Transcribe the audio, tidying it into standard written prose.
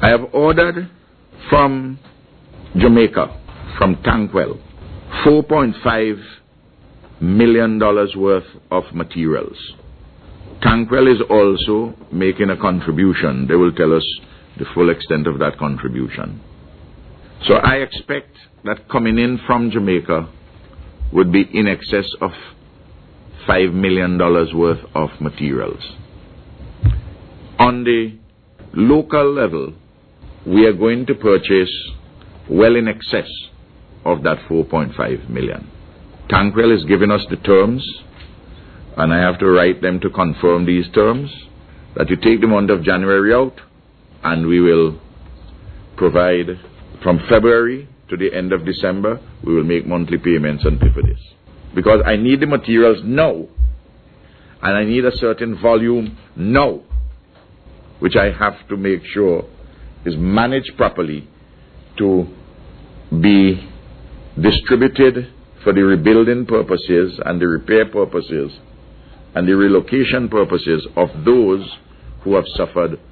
I have ordered from Jamaica, from Tankwell, $4.5 million worth of materials. Tankwell is also making a contribution. They will tell us the full extent of that contribution. So I expect that coming in from Jamaica would be in excess of $5 million worth of materials. On the local level, we are going to purchase well in excess of that 4.5 million. Tankwell is giving us the terms, and I have to write them to confirm these terms, that you take the month of January out, and we will provide from February to the end of December, we will make monthly payments and pay for this. Because I need the materials now, and I need a certain volume now, which I have to make sure is managed properly to be distributed for the rebuilding purposes and the repair purposes and the relocation purposes of those who have suffered